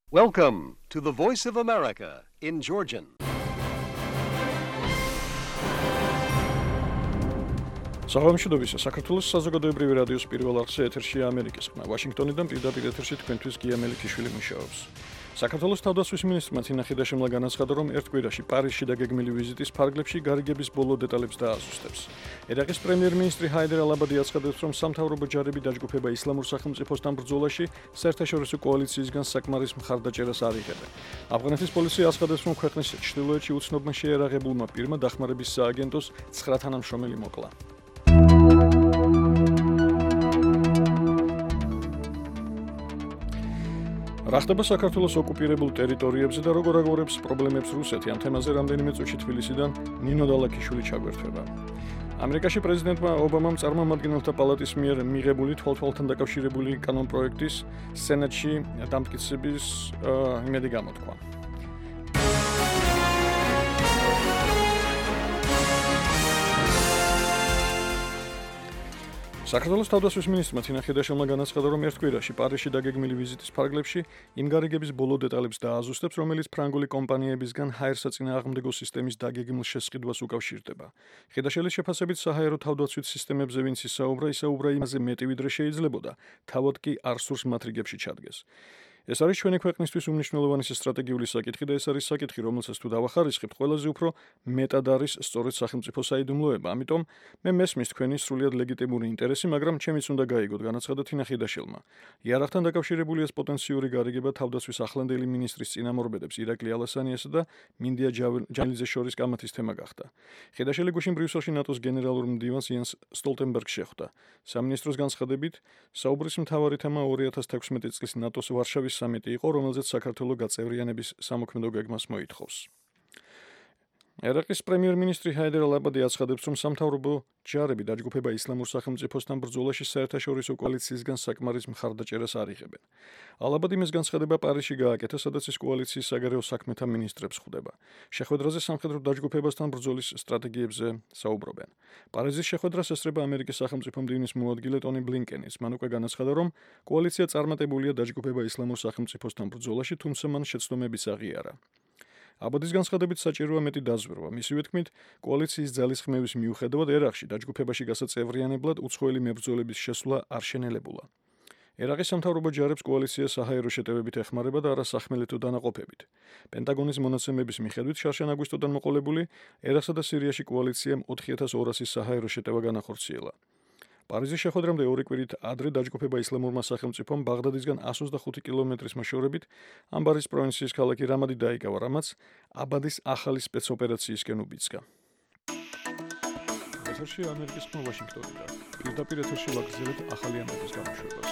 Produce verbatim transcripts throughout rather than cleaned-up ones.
Welcome to the Voice of America in Georgian. საღამოშიდობის საქართველოს საზოგადოებრივი რადიოს პირველ არხზე ეთერშია ამერიკის ხმა. ვაშინგტონიდან პირდაპირ ეთერში თქვენთვის გია მელიქიშვილი მუშაობს. საქართველოს თავდაცვის მინისტრმა თინა ხიდაშემლა განაცხადა, რომ ერთ კვირაში პარიზში დაგეგმილი ვიზიტის ფარგლებში გარიგების ბოლო დეტალებს დააზუსტებს. ერაყის პრემიერ-მინისტრი ჰაიდერ ალ-აბადი აცხადებს, რომ სამთავრობო ჯარები დაჯგუფება ისლამურ სახელმწიფოსთან ბრძოლაში საერთაშორისო კოალიციისგან საკმარის მხარდაჭერას არ იღებენ. ავღანეთის პოლიცია აცხადებს, რომ ქვეყნის ჩრდილოეთში უცნობმა შეიარაღებულმა პირმა დახმარების სააგენტოს ცხრა თანამშრომელი მოკლა. რა ხდება საქართველოს ოკუპირებულ ტერიტორიებზე და როგორ აგორებს პრობლემებს რუსეთი? ამ თემაზე რამდენიმე წუთში თბილისიდან ნინო დალაქიშვილი ჩაგვერთვება. ამერიკაში პრეზიდენტმა ობამამ წარმომადგენელთა პალატის მიერ მიღებული თვალთვალთან დაკავშირებული კანონპროექტის სენატში დამტკიცების იმედი გამოთქვა. საქართველოს თავდაცვის მინისტრმა თინა ხიდაშემლა განაცხადა, რომ ერთ კვირაში პარიზში დაგეგმილი ვიზიტის ფარგლებში იმ გარიგების ბოლო დეტალებს დააზუსტებს, რომელიც ფრანგული კომპანიებისგან ჰაერსაწინააღმდეგო სისტემის დაგეგმილ შესყიდვას უკავშირდება. ხიდაშელის შეფასებით, საჰაერო თავდაცვით სისტემებზე ვინც ისაუბრა, ისაუბრა იმაზე მეტი, ვიდრე შეიძლებოდა, თავად კი არ სურს მათ რიგებში ჩადგეს. ეს არის ჩვენი ქვეყნისთვის უმნიშვნელოვანესი სტრატეგიული საკითხი და ეს არის საკითხი, რომელსაც თუ დავახარისხებთ, ყველაზე უფრო მეტად არის სწორედ სახელმწიფო საიდუმლოება. ამიტომ მე მესმის თქვენი სრულიად ლეგიტიმური ინტერესი, მაგრამ ჩემიც უნდა გაიგოთ, განაცხადა თინა ხიდაშელმა. იარაღთან დაკავშირებული ეს პოტენციური გარიგება თავდაცვის ახლანდელი მინისტრის წინამორბედებს ირაკლი ალასანიასა და მინდია ჯანილიძეს შორის კამათის თემა გახდა. ხიდაშელი გუშინ ბრიუსელში ნატოს გენერალურ მდივანს იანს სტოლტენბერგს შეხვდა. სამინისტროს განცხადებით, საუბრის მთავარი თემა ორი ათას თექვსმეტი წლის ნატოს ვარშავის სამიტი იყო, რომელზეც საქართველოს გაწევრიანების სამოქმედო გეგმას მოითხოვს. ერაყის პრემიერ-მინისტრი ჰაიდერ ალ-აბადი აცხადებს, რომ სამთავრობო ჯარები დაჯგუფება ისლამურ სახელმწიფოსთან ბრძოლაში საერთაშორისო კოალიციისგან საკმარის მხარდაჭერას არ იღებენ. ალ-აბადიმ ეს განცხადება პარიზში გააკეთა, სადაც ის კოალიციის საგარეო საქმეთა მინისტრებს ხვდება. შეხვედრაზე სამხედრო დაჯგუფებასთან ბრძოლის სტრატეგიებზე საუბრობენ. პარიზის შეხვედრას ესწრება ამერიკის სახელმწიფო მდივნის მოადგილე ტონი ბლინკენის. მან უკვე განაცხადა, რომ კოალიცია წარმატებულია დაჯგუფება ისლამურ სახელმწიფოსთან ბრძოლაში, თუმცა მან შეცდომებიც აღიარა. აბადის განცხადებით საჭიროა მეტი დაზვერვა. მისივე თქმით, კოალიციის ძალისხმევის მიუხედავად ერაყში დაჯგუფებაში გასაწევრიანებლად უცხოელი მებრძოლების შესვლა არ შენელებულა. ერაყის სამთავრობო ჯარებს კოალიცია საჰაერო შეტევებით ეხმარება და არა სახმელეთო დანაყოფებით. პენტაგონის მონაცემების მიხედვით, შარშან აგვისტოდან მოყოლებული ერაყსა და სირიაში კოალიციამ ოთხი ათას ორასი საჰაერო შეტევა განახორციელა. პარიზის შეხვედრამდე ორი კვირით ადრე დაჯგუფება ისლამურმა სახელმწიფომ ბაღდადისგან εκατს ოცდახუთი კილომეტრის მოშორებით ამბარის პროვინციის ქალაქი რამადი დაიკავა, რამაც აბადის ახალი სპეცოპერაციისკენ უბიძგა. ეთერში ამერიკის ხმა ვაშინგტონიდან. პირდაპირ ეთერში ვაგრძელებთ ახალი ამერიკის გამოშვებას.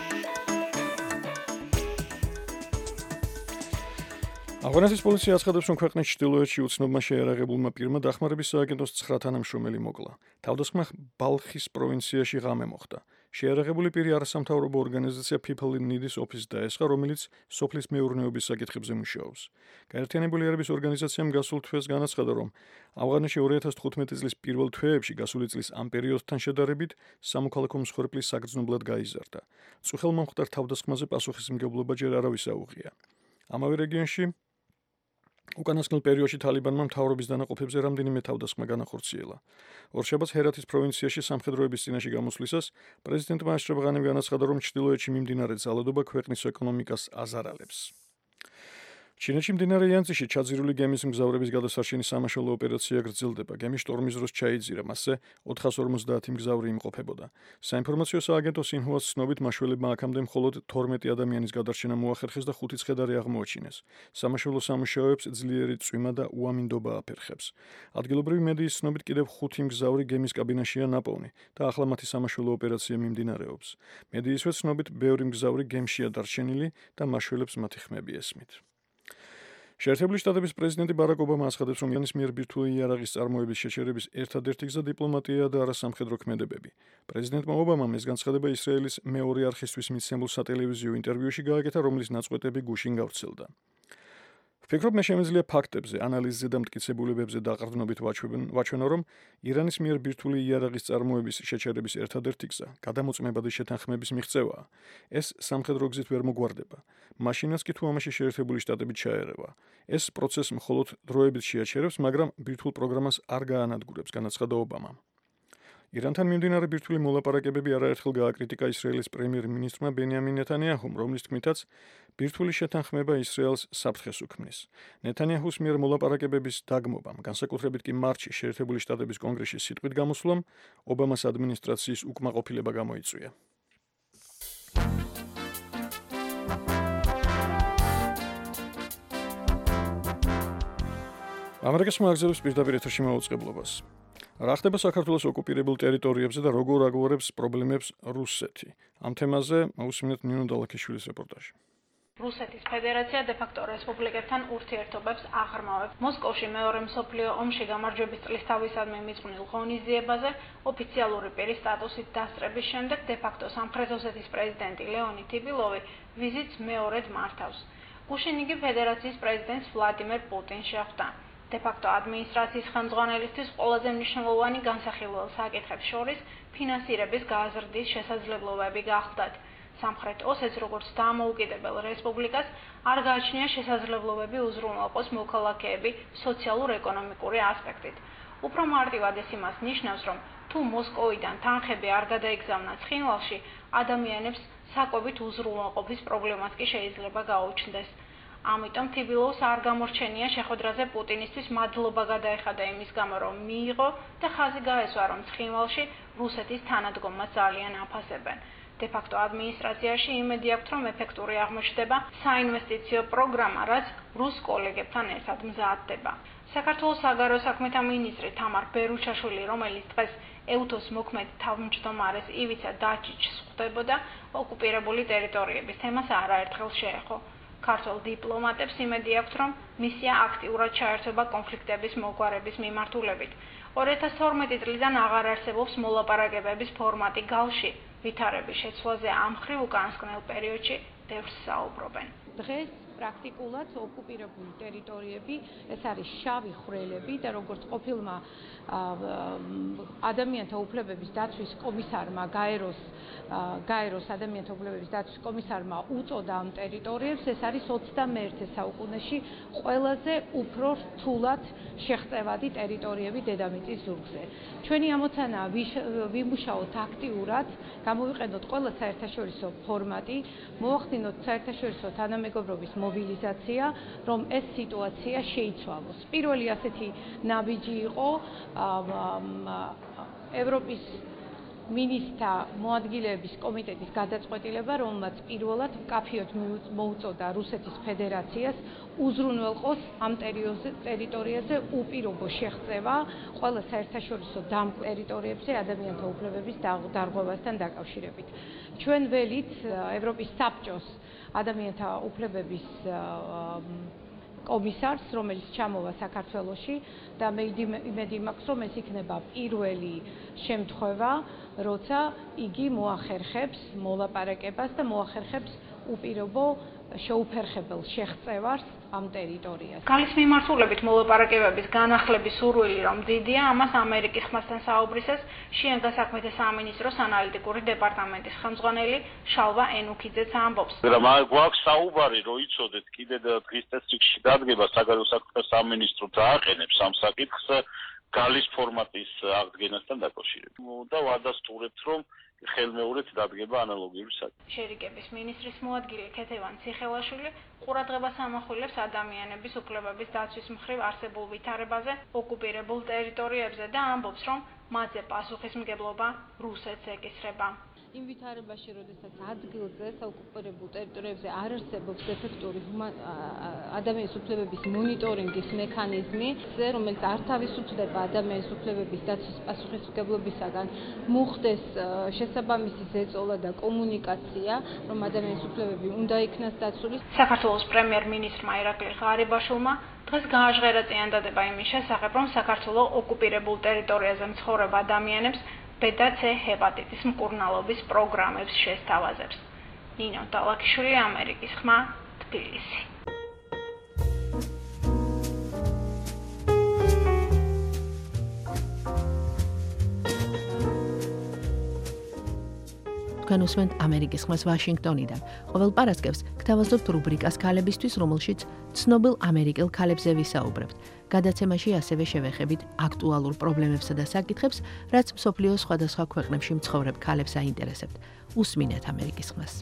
ავღანეთის პოლიცია აცხადებს, რომ ქვეყნის ჩრდილოეთში უცნობმა შეიარაღებულმა პირმა დახმარების სააგენტოს ცხრა თანამშრომელი მოკლა. თავდასხმა ბალხის პროვინციაში ღამე მოხდა. შეიარაღებული პირი არასამთავრობო ორგანიზაცია People in Need-ის ოფისს დაესხა, რომელიც სოფლის მეურნეობის საკითხებზე მუშაობს. გაერთიანებული ერების ორგანიზაციამ გასულ თვეს განაცხადა, რომ ავღანეთში ორი ათას თხუთმეტი წლის პირველ თვეებში გასული წლის ამ პერიოდთან შედარებით სამოქალაქო მსხვერპლი საგრძნობლად გაიზარდა. წუხელმა მომხდარ თავდასხმაზე პასუხისმგებლობა ჯერ არავის აუღია. ამავე რეგიონში უკანასკნელ პერიოდში თალიბანმა მთავრობის დანაყოფებზე რამდენიმე თავდასხმა განახორციელა. ორშაბათს ჰერათის პროვინციაში სამხედროების წინაშე გამოსვლისას პრეზიდენტმა აშრაფ ღანიმი განაცხადა, რომ ჩრდილოეთში მიმდინარე ძალადობა ქვეყნის ეკონომიკას აზარალებს. ჩინეთში მდინარე იანძიში ჩაძირული გემის მგზავრების გადასარჩენის სამაშველო ოპერაცია გრძელდება. გემი შტორმის დროს ჩაიძირა, მასზე ოთხას ორმოცდაათი მგზავრი იმყოფებოდა. საინფორმაციო სააგენტო სინჰუას ცნობით, მაშველებმა აქამდე მხოლოდ თორმეტი ადამიანის გადარჩენა მოახერხეს და ხუთი ცხედარი აღმოაჩინეს. სამაშველო სამუშაოებს ძლიერი წვიმა და უამინდობა აფერხებს. ადგილობრივი მედიის ცნობით, კიდევ ხუთი მგზავრი გემის კაბინაშია ნაპოვნი და ახლა მათი სამაშველო ოპერაცია მიმდინარეობს. მედიისვე ცნობით, ბევრი მგზავრი გემშია დარჩენილი და მაშველებს მათი ხმები ესმით. შეერთებული შტატების პრეზიდენტი ბარაკ ობამა აცხადებს, რომ ირანის მიერ ბირთვული იარაღის წარმოების შეჩერების ერთადერთი გზა დიპლომატია და არა სამხედრო ქმედებები. პრეზიდენტმა ობამამ ეს განცხადება ისრაელის მეორე არხისთვის მიცემულ სატელევიზიო ინტერვიუში გააკეთა, რომლის ნაწყვეტები გუშინ გავრცელდა. ვფიქრობ, მე შემიძლია ფაქტებზე, ანალიზზე და მტკიცებულებებზე დაყრდნობით ვაჩვენო, რომ ირანის მიერ ბირთვული იარაღის წარმოების შეჩერების ერთადერთი გზა გადამოწმებადი შეთანხმების მიღწევაა. ეს სამხედრო გზით ვერ მოგვარდება. მაშინაც კი თუ ამაში შეერთებული შტატები ჩაერევა. ეს პროცესი მხოლოდ დროებით შეაჩერებს, მაგრამ ბირთვულ პროგრამას არ გაანადგურებს, განაცხადა ობამამ. ირანთან მიმდინარე ბირთვული მოლაპარაკებები არაერთხელ გააკრიტიკა ისრაელის პრემიერ-მინისტრმა ბენიამინ ნეთანიაჰუმ, რომლის თქმითაც ბირთვული შეთანხმება ისრაელს საფრთხეს უქმნის. ნეთანიაჰუს მიერ მოლაპარაკებების დაგმობამ, განსაკუთრებით კი მარტში შეერთებული შტატების კონგრესში სიტყვით გამოსვლამ, ობამას ადმინისტრაციის უკმაყოფილება გამოიწვია. ამერიკის მოაგზავნებს პირდაპირ ეთერში მაუწყებლობას. რა ხდება საქართველოს ოკუპირებულ ტერიტორიებზე და როგორ აგვარებს პრობლემებს რუსეთი? ამ თემაზე მოусმინეთ ნინო დალაქიშვილის რეპორტაჟი. რუსეთის ფედერაცია დე-ფაქტო რესპუბლიკებთან ურთიერთობებს აღრმავებს. მოსკოვში მეორე მსოფლიო ომში გამარჯვების წლისთავისადმი მიძღვნილ ღონისძიებაზე ოფიციალური პირის სტატუსით დასწრების შემდეგ დე-ფაქტო სამხრეთ ოსეთის პრეზიდენტი ლეონიდ ტიბილოვი ვიზიტს მეორედ მართავს. გუშინ იგი ფედერაციის პრეზიდენტს ვლადიმერ პუტინს შეხვდა. დე-ფაქტო ადმინისტრაციის ხელმძღვანელისთვის ყველაზე მნიშვნელოვანი განსახილველ საკითხებს შორის ფინანსირების გაზრდის შესაძლებლობები გახლდათ. სამხრეთ ოსეთს როგორც დამოუკიდებელ რესპუბლიკას არ გააჩნია შესაძლებლობები უზრუნველყოს მოქალაქეები სოციალურ-ეკონომიკური ასპექტით. უფრო მარტივად ეს იმას ნიშნავს, რომ თუ მოსკოვიდან თანხები არ გადაიგზავნათ ცხინვალში, ადამიანებს საკვებით უზრუნველყოფის პრობლემას კი შეიძლება გაუჩნდეს. ამიტომ ტიბილოვს არ გამორჩენია შეხვედრაზე პუტინისთვის მადლობა გადაეხადა იმის გამო, რომ მიიღო და ხაზი გაესვა, რომ ცხინვალში რუსეთის თანადგომას ძალიან აფასებენ. დე-ფაქტო ადმინისტრაციაში იმედი აქვთ, რომ ეფექტური აღმოჩნდება საინვესტიციო პროგრამა, რაც რუს კოლეგებთან ერთად მზადდება. საქართველოს საგარეო საქმეთა მინისტრი თამარ ბერუჩაშვილი, რომელიც დღეს ეუთოს მოქმედ თავმჯდომარეს ივიცა დაჩიჩს ხვდებოდა, ოკუპირებული ტერიტორიების თემას არაერთხელ შეეხო. ქართულ დიპლომატებს იმედი აქვთ, რომ მისია აქტიურად ჩაერთვება კონფლიქტების მოგვარების მიმართულებით. ორი ათას თორმეტი წლიდან აღარ არსებობს მოლაპარაკებების ფორმატი გალში, ვითარების შეცვლაზე ამ მხრივ უკანასკნელ პერიოდში ბევრს საუბრობენ. დღეს პრაქტიკულად ოკუპირებული ტერიტორიები, ეს არის შავი ხვრელები და როგორც ყოფილმა ადამიანთა უფლებების დაცვის კომისარმა გაეროს გაეროს ადამიანთა უფლებების დაცვის კომისარმა უწოდა ამ ტერიტორიებს, ეს არის ოცდამეერთე საუკუნეში ყველაზე უფრო რთულად შეღწევადი ტერიტორიები დედამიწის ზურგზე. ჩვენი ამოცანაა ვიმუშაოთ აქტიურად, გამოვიყენოთ ყველა საერთაშორისო ფორმატი, მოვახდინოთ საერთაშორისო თანამეგობრობის მობილიზაცია, რომ ეს სიტუაცია შეიცვალოს. პირველი ასეთი ნაბიჯი იყო ევროპის მინისტრთა მოადგილეების კომიტეტის გადაწყვეტილება, რომელმაც პირველად მკაფიოდ მოუწოდა რუსეთის ფედერაციას უზრუნველყოს ამ ტერიტორიაზე უპირობო შეღწევა ყველა საერთაშორისო დამკვ ტერიტორიებზე ადამიანთა უფლებების დარღვევასთან დაკავშირებით. ჩვენ ველით ევროპის საბჭოს ადამიანთა უფლებების კომისარს, რომელიც ჩამოვა საქართველოში და მე იმედი მაქვს, რომ ეს იქნება პირველი შემთხვევა, როცა იგი მოახერხებს მოლაპარაკებას და მოახერხებს უპირობო შეუფერხებელ შეღწევას ამ ტერიტორიაზე. გალის მიმართულებით მოლაპარაკებების განახლების სურვილი რომ დიდია, ამას ამერიკის ხმასთან საუბრისას შინაგან საქმეთა სამინისტროს ანალიტიკური დეპარტამენტის ხელმძღვანელი შალვა ენუქიძეც ამბობს. მაგრამ გვაქვს საუბარი, რომ იცოდეთ, კიდე დღის წესრიგში დადგება საგარეო საქმეთა სამინისტრო დააყენებს ამ საკითხს გალის ფორმატის აღდგენასთან დაკავშირებით. და ვადასტურებთ, რომ ხელმეორედ დადგება ანალოგიური საკითხი. შერიგების მინისტრის მოადგილე ქეთევან ციხელაშვილი ყურადღებას ამახვილებს ადამიანების უფლებების დაცვის მხრივ არსებულ ვითარებაზე ოკუპირებულ ტერიტორიებზე და ამბობს, რომ მათზე პასუხისმგებლობა რუსეთს ეკისრება. იმ ვითარებაში, როდესაც ადგილზე საოკუპირებულ ტერიტორიებზე არ არსებობს ეფექტური ადამიანის უფლებების მონიტორინგის მექანიზმი, რომელიც არ თავისუფლდება ადამიანის უფლებების დაცვის პასუხისმგებლობისაგან, მოხდეს შესაბამისი ზეწოლა და კომუნიკაცია, რომ ადამიანის უფლებები უნდა იქნას დაცული. საქართველოს პრემიერ-მინისტრმა ირაკლი ღარიბაშვილმა დღეს გააჟღერა წინადადება იმის შესახებ, რომ საქართველოს ოკუპირებულ ტერიტორიაზე მცხოვრებ ადამიანებს ბ და C ჰეპატიტის მკურნალობის პროგრამებს შესთავაზებს. ნინო დალაქიშვილი, ამერიკის ხმა, თბილისი. თქვენ უსმენთ ამერიკის ხმას ვაშინგტონიდან. ყოველ პარასკევს გთავაზობთ რუბრიკას ქალებისთვის, რომელშიც ცნობილ ამერიკელ ქალებზე ვისაუბრებთ. გადაცემაში ასევე შევეხებით აქტუალურ პრობლემებსა და საკითხებს, რაც მსოფლიოს სხვადასხვა ქვეყნებში მცხოვრებ ქალებს აინტერესებთ. უსმინეთ ამერიკის ხმას.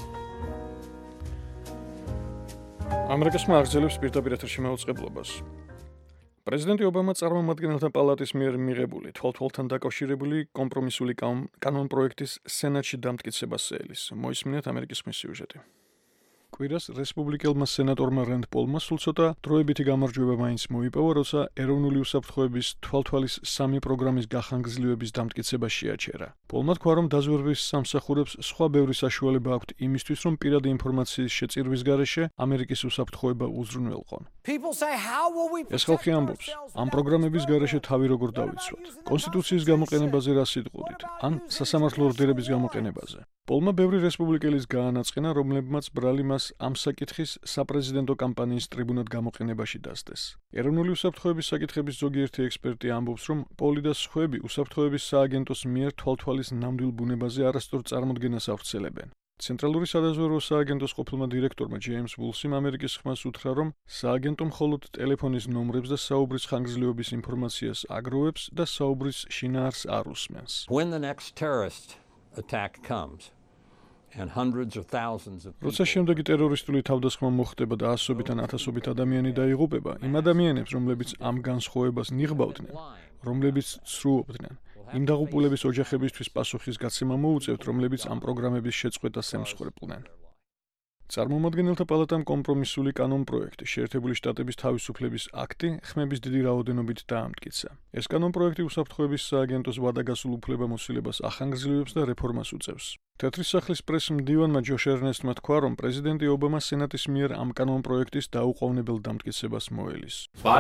ამერიკის ხმა აგრძელებს პირდაპირ ეთერში მაუწყებლობას. პრეზიდენტი ობამა წარმომადგენელთა პალატის მიერ მიღებული თვალთვალთან დაკავშირებული კომპრომისული კანონპროექტის სენატში დამტკიცებას ელის. მოისმინეთ ამერიკის ხმის სიუჟეტი. კვირას რესპუბლიკელმა სენატორმა რენდ პოლმა სულ ცოტა დროებითი გამარჯვება მაინც მოიპოვა, როცა ეროვნული უსაფრთხოების თვალთვალის სამი პროგრამის გახანგრძლივების დამტკიცება შეაჩერა. პოლმა თქვა, რომ დაზვერვის სამსახურებს სხვა ბევრი საშუალება აქვთ იმისთვის, რომ პირადი ინფორმაციის შეწირვის გარეშე ამერიკის უსაფრთხოება უზრუნველყონ. ეს ხალხი ამბობს, ამ პროგრამების გარეშე თავი როგორ დავიცვათ, კონსტიტუციის გამოყენებაზე რა სიტყოდით, ან სასამართლო ორდერების გამოყენებაზე. პოლმა ბევრი რესპუბლიკელის გაანაწყენა, რომლებმაც ბრალი მას ამ საკითხის საპრეზიდენტო კამპანიის ტრიბუნად გამოყენებაში დასდეს. ეროვნული უსაფრთხოების საკითხების ზოგიერთი ექსპერტი ამბობს, რომ პოლი და სხვები უსაფრთხოების სააგენტოს მიერ თვალთვალის ნამდვილ ბუნებაზე არასწორ წარმოდგენას ავრცელებენ. ცენტრალური სადაზვერვო სააგენტოს ყოფილმა დირექტორმა ჯეიმს ვულსიმ ამერიკის ხმას უთხრა, რომ სააგენტო მხოლოდ ტელეფონის ნომრებს და საუბრის ხანგრძლივობის ინფორმაციას აგროვებს და საუბრის შინაარს არ უსმენს. When the next terrorist attack comes and hundreds of thousands of როცა შემდეგი ტერორისტული თავდასხმა მოხდება და ასობით ან ათასობით ადამიანი დაიღუპება, იმ ადამიანებს, რომლებიც ამ განსხვავებას ნიღბავდნენ, რომლებიც ცრუობდნენ, იმ დაღუპულების ოჯახებისთვის პასუხის გაცემა მოუწევთ, რომლებიც ამ პროგრამების შეწყვეტას ემსხვერპლნენ. წარმომადგენელთა პალატამ კომპრომისული კანონპროექტი, შეერთებული შტატების თავისუფლების აქტი, ხმების დიდი რაოდენობით დაამტკიცა. ეს კანონპროექტი უსაფრთხოების სააგენტოს ვადაგასულ უფლებამოსილებას ახანგრძლივებს და რეფორმას უწევს. თეთრი სახლის პრეს-მდივანმა ჯოშ ერნესტმა თქვა, რომ პრეზიდენტი ობამა სენატის მიერ ამ კანონპროექტის დაუყოვნებელ დამტკიცებას მოელის.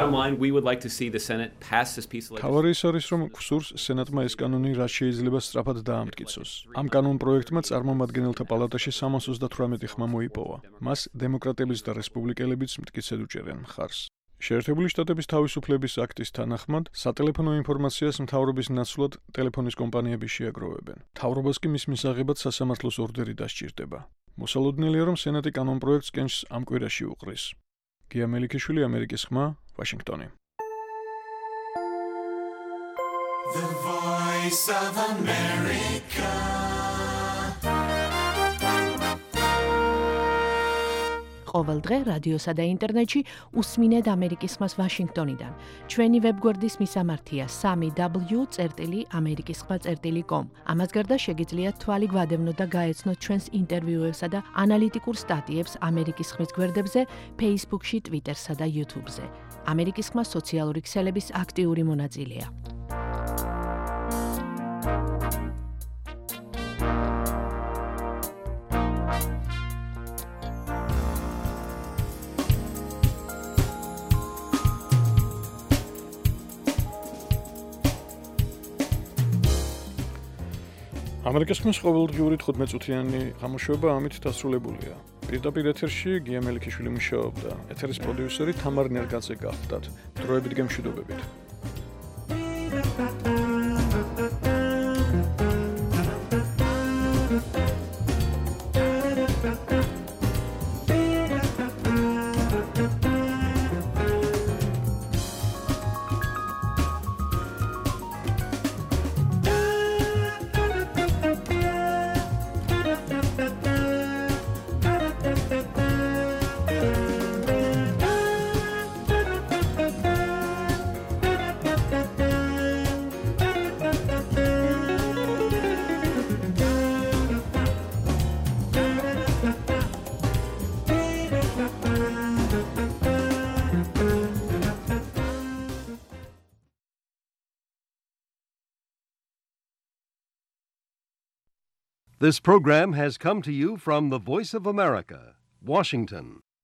თავარი ის არის, რომ გვსურს სენატმა ეს კანონი რაც შეიძლება სწრაფად დაამტკიცოს. ამ კანონპროექტმა წარმომადგენელთა პალატაში სამას ოცდათვრამეტი ხმა მოიპოვა. მას დემოკრატებიც და რესპუბლიკელებიც მტკიცედ უჭერენ მხარს. შეერთებული შტატების თავისუფლების აქტის თანახმად, სატელეფონო ინფორმაციას მთავრობის ნაცვლად ტელეფონის კომპანიები შეაგროვებენ. მთავრობას კი მის მისაღებად სასამართლოს ორდერი დასჭირდება. მოსალოდნელია, რომ სენატი კანონპროექტს კენჭს ამ კვირაში უყრის. გია მელიქიშვილი, ამერიკის ხმა, ვაშინგტონი. The Voice of America. ყოველ დღე რადიოსა და ინტერნეტში უსმინეთ ამერიკის ხმას ვაშინგტონიდან. ჩვენი ვებგვერდის მისამართია სამი დაბლიუ წერტილი ამერიკის ხმა წერტილი კომ. ამას გარდა შეგიძლიათ თვალი გვადევნოთ და გაეცნოთ ჩვენს ინტერვიუებსა და ანალიტიკურ სტატიებს ამერიკის ხმის გვერდებზე, Facebook-ში, Twitter-სა და YouTube-ზე. ამერიკის ხმა სოციალური ქსელების აქტიური მონაწილეა. ამერიკის ხმის ყოველდღიური თხუთმეტ წუთიანი გამოშვება ამით დასრულებულია. პირდაპირ ეთერში გია მელიქიშვილი მუშაობდა. ეთერის პროდიუსერი თამარ ნერგაძე გახლდათ. დროებით გემშვიდობებით. This program has come to you from the Voice of America, Washington.